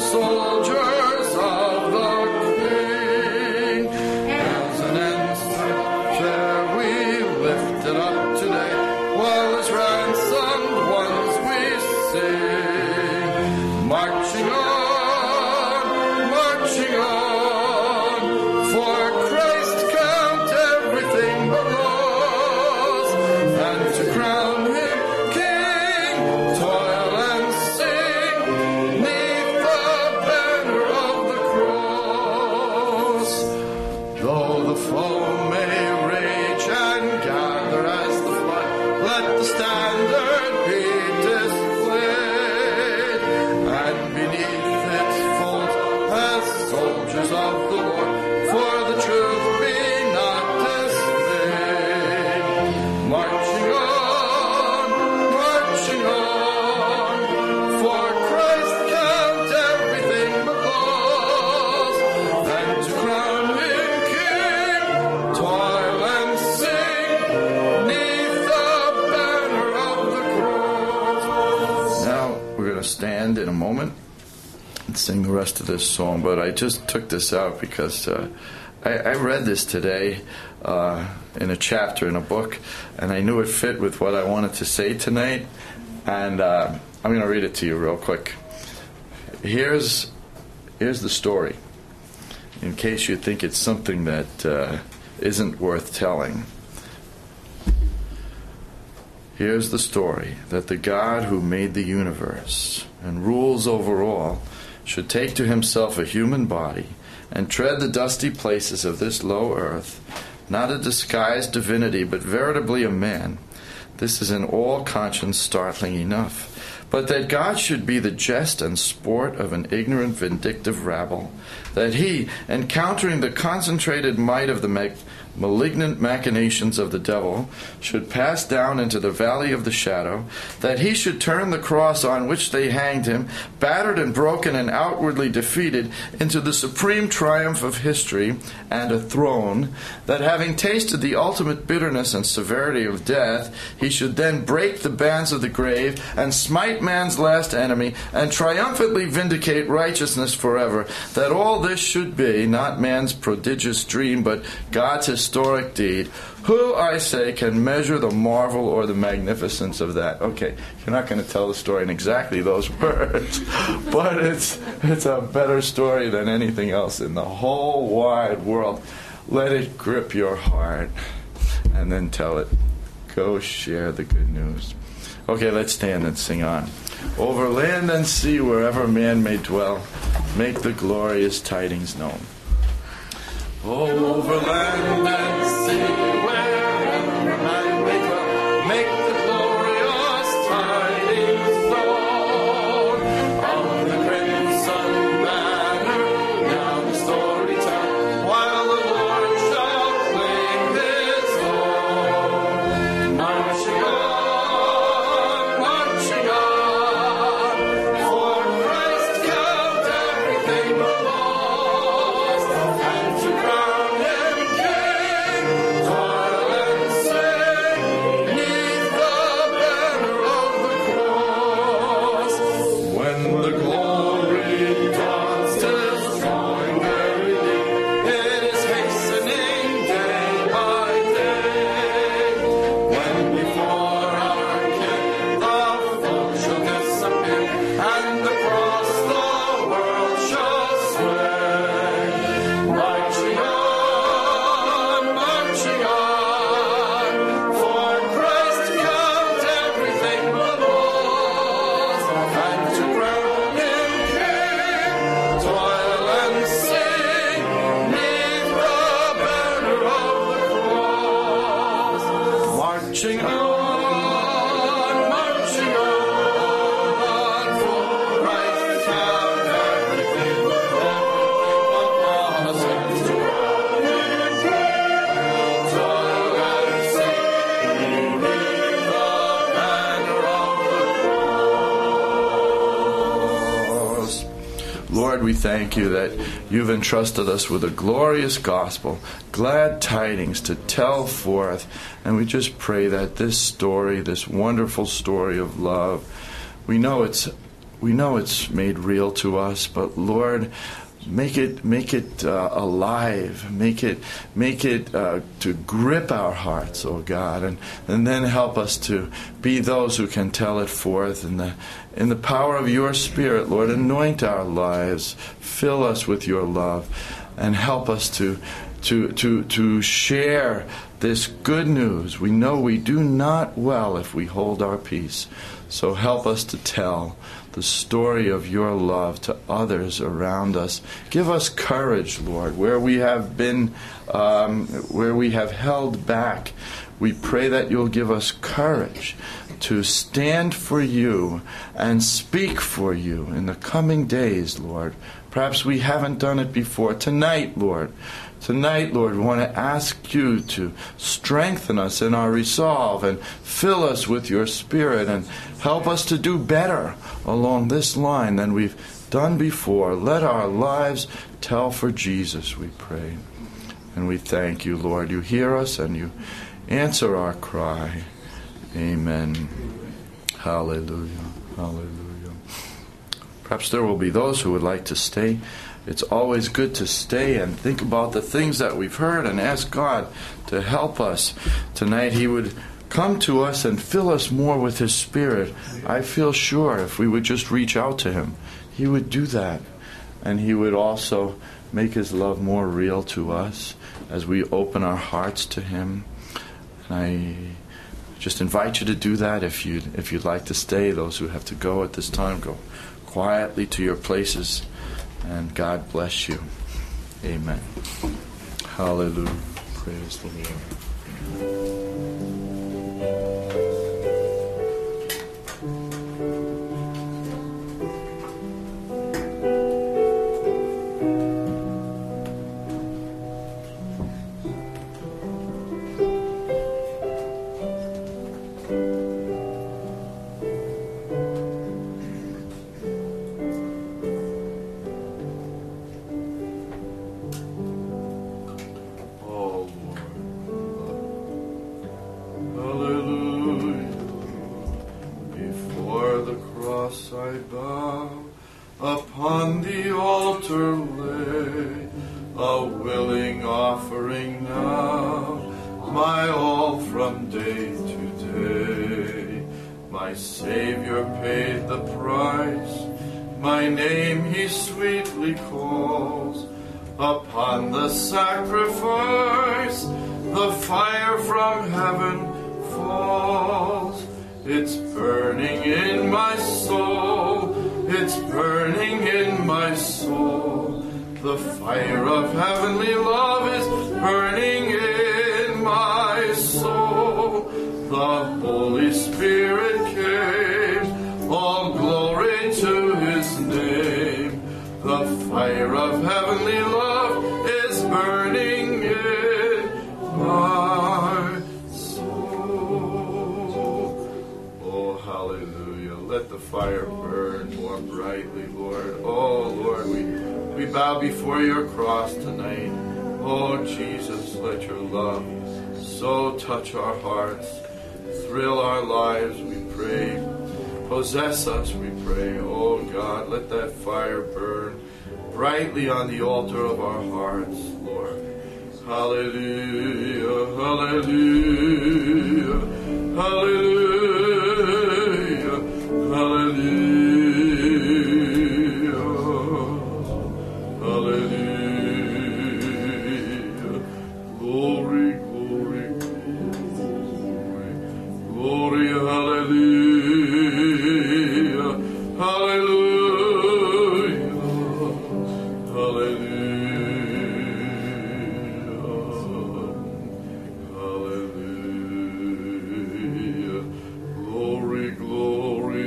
soldiers of the King. As an answer shall we lift it up today, while as ransomed ones we sing. Marching on, for Christ count everything but loss, and to crown him King, toil and sing, neath the banner of the cross. Though the foe may rage and gather as the flood, let the standard be displayed, and beneath its folds as soldiers of the Lord, for the truth be not dismayed. Marching on, for Christ count everything but loss, and to crown him King, toil and sing, neath the banner of the cross. Now we're going to stand in a moment and sing the rest of this song, but I just took this out because I read this today in a chapter in a book, and I knew it fit with what I wanted to say tonight, and I'm going to read it to you real quick. Here's the story, in case you think it's something that isn't worth telling. Here's the story, that the God who made the universe and rules over all should take to himself a human body and tread the dusty places of this low earth, not a disguised divinity, but veritably a man. This is in all conscience startling enough. But that God should be the jest and sport of an ignorant, vindictive rabble, that he, encountering the concentrated might of the malignant machinations of the devil, should pass down into the valley of the shadow, that he should turn the cross on which they hanged him, battered and broken and outwardly defeated, into the supreme triumph of history and a throne, that having tasted the ultimate bitterness and severity of death, he should then break the bands of the grave and smite man's last enemy and triumphantly vindicate righteousness forever, that all this should be not man's prodigious dream but God's historic deed. Who, I say, can measure the marvel or the magnificence of that? Okay, you're not going to tell the story in exactly those words, but it's a better story than anything else in the whole wide world. Let it grip your heart and then tell it. Go share the good news. Okay, let's stand and sing on. Over land and sea, wherever man may dwell, make the glorious tidings known. Over land and sea, wherever man may dwell, make the glorious tidings known. Of the crimson banner, now the story tell, while the Lord shall claim his own. Marching on, for Christ count everything but lost, and to crown him King, toil and sing, neath the banner of the cross. When the glory dawns, 'tis drawing very near, it is hastening day by day. When before our King the foe shall disappear, and across the world shall sway. Marching on, for Christ count everything but loss, and to crown him King, toil and sing, neath the banner of the cross. Marching on, for Christ count everything but loss, and to crown him King, toil and sing, neath the banner of the cross. Lord, we thank you that you've entrusted us with a glorious gospel, glad tidings to tell forth. And we just pray that this story, this wonderful story of love, we know it's we know it's made real to us, but Lord, make it alive. Make it to grip our hearts, oh God, and then help us to be those who can tell it forth in the power of your Spirit, Lord. Anoint our lives, fill us with your love, and help us to share this good news. We know we do not well if we hold our peace. So help us to tell the story of your love to others around us. Give us courage, Lord, where we have been, where we have held back. We pray that you'll give us courage to stand for you and speak for you in the coming days, Lord. Perhaps we haven't done it before. Tonight, Lord, we want to ask you to strengthen us in our resolve and fill us with your Spirit and help us to do better along this line than we've done before. Let our lives tell for Jesus, we pray. And we thank you, Lord. You hear us and you answer our cry. Amen. Hallelujah. Hallelujah. Perhaps there will be those who would like to stay. It's always good to stay and think about the things that we've heard and ask God to help us. Tonight He would come to us and fill us more with His Spirit. I feel sure if we would just reach out to Him, He would do that. And He would also make His love more real to us as we open our hearts to Him. And I just invite you to do that if you'd like to stay. Those who have to go at this time, go quietly to your places. And God bless you. Amen. Hallelujah. Praise the Lord. Upon the sacrifice, the fire from heaven falls. It's burning in my soul. It's burning in my soul. The fire of heavenly love is burning in my soul. The Holy Spirit came. All glory to His name. The fire of heavenly love is burning in my soul. Oh, hallelujah. Let the fire burn more brightly, Lord. Oh, Lord, we bow before your cross tonight. Oh, Jesus, let your love so touch our hearts, thrill our lives, we pray. Possess us, we pray. Oh God, let that fire burn brightly on the altar of our hearts, Lord. Hallelujah, hallelujah, hallelujah, hallelujah, hallelujah. Glory, glory, glory, glory, hallelujah. Hallelujah, hallelujah, hallelujah, glory, glory,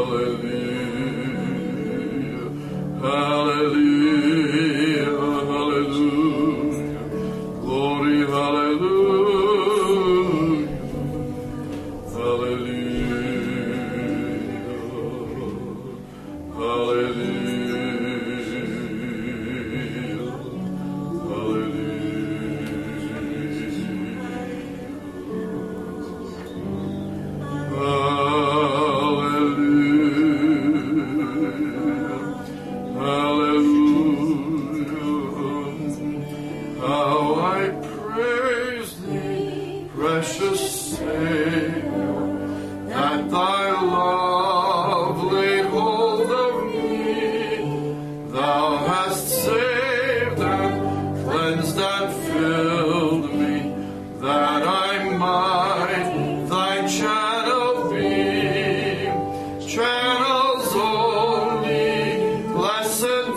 hallelujah, hallelujah, hallelujah, glory, hallelujah, hallelujah.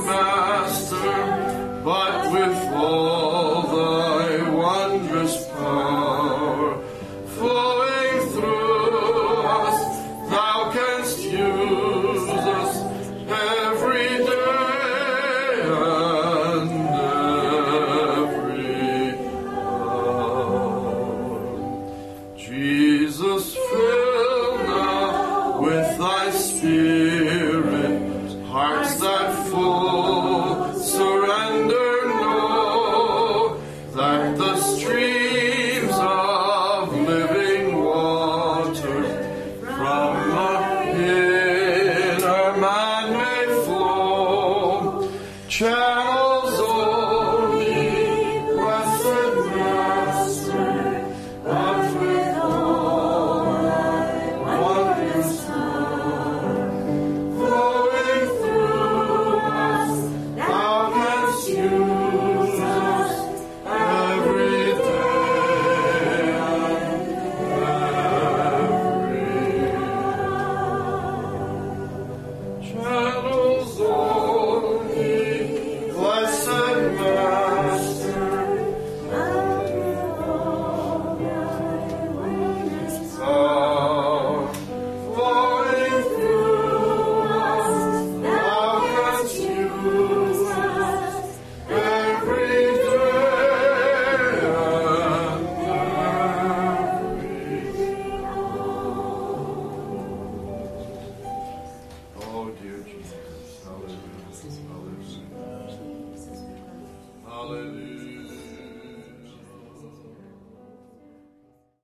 Master, but with all thy wondrous power flowing through us, thou canst use us every day and every hour. Jesus, fill now with thy Spirit hearts that full surrender know, that the streams of living water from inner man may flow. Channels only, blessed Master, but with all thy wondrous power flowing through us, thou canst use us every day and every hour. Channels only, blessed Master, flowing through us, thou canst use us every day and every hour. Oh, dear Jesus, hallelujah, hallelujah, hallelujah.